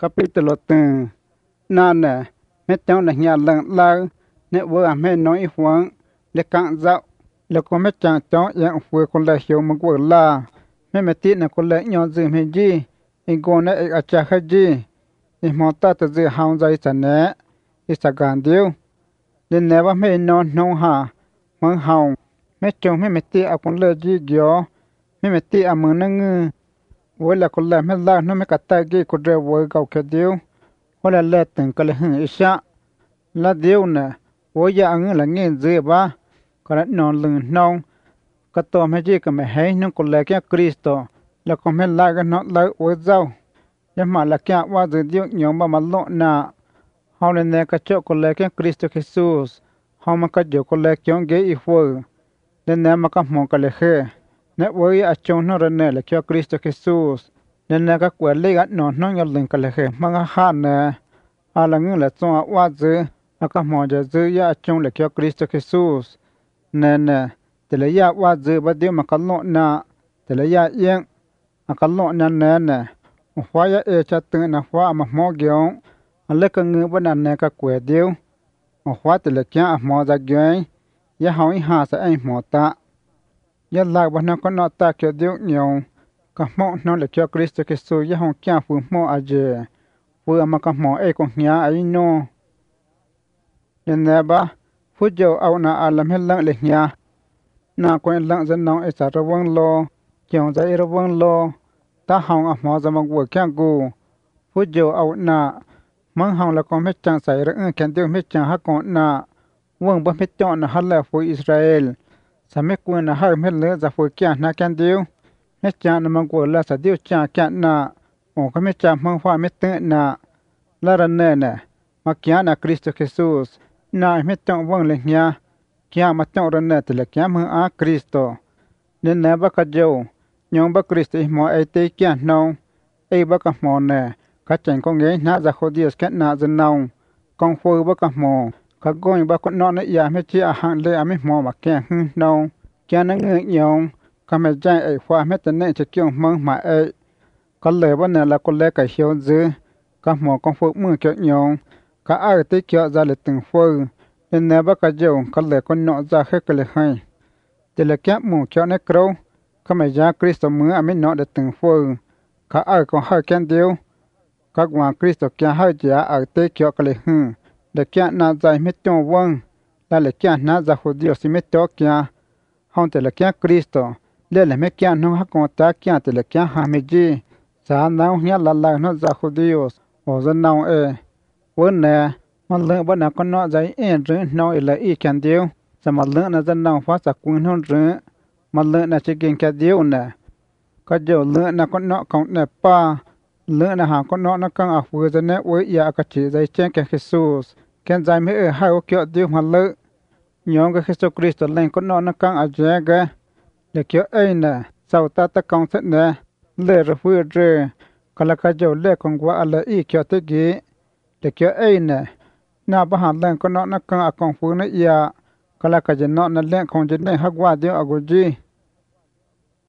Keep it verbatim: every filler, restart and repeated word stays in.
capítulo từng nane mẹ cháu là nhà lần lâu nè vừa mẹ nói hoang để cạn dạo là có mẹ chàng cháu dạng vừa con lại hiểu một vừa là mẹ mẹ tin là con lại nhỏ dư mẹ gì anh con này ở cha khác gì anh mong ta tự dư hao dây sản nè ít sa gan điêu nên nè ba mẹ non nông hà mong hao mẹ chồng mẹ mẹ tin ở con lại gì gió mẹ mẹ tin ở mừng năng với là con lại mẹ la nó mẹ cắt tay cái con rêu với gạo kia điêu với là lệ từng cái hình ít sa là điêu nè với giờ anh là nghe dễ ba còn lại non lưng nông cái tổ mẹ chỉ cái mẹ hay nó còn lại cái Cristo là con mẹ la cái nó lại với dâu nhưng mà là cáiว่าจะđiêu nhiều mà mà lộ nè họ lên nè cái chỗ còn lại cái Cristo Jesus họ mà cái chỗ còn lại cái ông ghé ifo lên nè mà cái mong cái lệ khê nè với ở trong nó lên nè là cái Cristo Jesus nên nè cái quẹt lấy cái nó nó nhặt lên cái lệ khê mà cái han nè à là người là trongว่าจะcái mongจะจะở trong là cái Cristo Jesus nè nèแต่ละยะว่าจะบัดเดียวมากันโลน่ะแต่ละยะเอียงมากันโลนั่นแน่น่ะฟ้ายะเอจะตึงนะฟ้ามาหมอเกียงอันเล็กก็เงือบันนั้นแน่ก็กวยเดียวฟ้าแต่ละแก่หมอจะเกยยะเฮาอีหาซะไอ้หมอตะยะลากบันนั้นก็นอตะเกียวเดียวเหนียวก็หมอนอนละเกียวคริสต์กิสุยะเฮาแก่ฝืนหมออาเจฝืนมาก็หมอเอก็เหียไอ้โนยันแน่บะผู้เจ้าเอาหน้าอาลัมเฮลังเลยเหียนาควนลังจะน้องไอสารวังโลเกี่ยวใจระวังโลตาหองอ่ะหมอจะมังวัวแข้งกูผู้เจ้าเอาหน้ามังหองแล้วก็ไม่จังใส่ระเอื้อแขนเดียวไม่จังฮักก่อนหน้าว่งบ่ไม่จ่อนะฮัลแล้วฟูอิสราเอลสมัยกวนนะฮักไม่เหลือจะฟูแก่นะแขนเดียวไม่จังนะมังวัวแล้วสะเดียวจังแก่หน้าโอ้ก็ไม่จังมังฟ้าไม่ตื่นหน้าแล้วรันเน่น่ะมาเกี่ยนะคริสต์เยซูสนายไม่จ่อว่งเลยเนี่ยkia mà trong rồi nè thì là kia mừng á Cristo nên nè bác cái dâu nhưng bác Cristo mà ai tây kia nông ai bác cái mò nè cái chuyện con nghe nã ra khó điều cái nã dân nông con phơi bác cái mò cái con bác con nón ấy ya mấy chị à hàng lệ à mấy mò mà kia hưng nông kia nó ngưỡng nhông cái mấy trái ấy khoa mấy tên này chỉ kêu mừng mà ấy cái lệ bác nè là con lệ cái hiếu dữ cái mò con phơi mưa kêu nhông cái ai tây kia ra là từng phơi nên nè bác cái dâu cái lệ con nọ ra hết cái lệ hay thì là kép mù cho nó câu cái mày ra Cristo mưa à mấy nọ để từng phơi cái ai còn hơi kén điêu các hoàng Cristo kia hơi giá ở tây kia cái lệ hư để kia na dài mấy chỗ vâng là lệ kia na ra hồ điêu xí mấy chỗ kia không thì là kia Cristo để là mấy kia nó hắc con ta kia thì là kia hà mấy gì sáng nào nhá là là nó ra hồ điêu ở dân nào ê vâng nè mà lỡ bữa nào con nọ giấy ên rứa nói là y kén điêu sao mà lỡ là dân nào phát sạc quân hơn rứa mà lỡ là chỉ kinh kén điêu nè có điều lỡ là con nọ còn nè pa lỡ là hàng con nọ nó căng ở vừa dân nè với ya cái chỉ giấy chen cái Jesus kén giấy mấy ở hai ô kiểu điêu mà lỡ nhóm cái Jesus Christ lên con nọ nó căng ở dưới cái để kiểu ấy nè sau ta ta công set nè lỡ rồi vừa rồi còn là cái điều lỡ còn qua là y kiểu thế gì để kiểu ấy nè na ba han len ko no na kan akon fu na ya kala ka je no na len kon je ne hagwa de agoji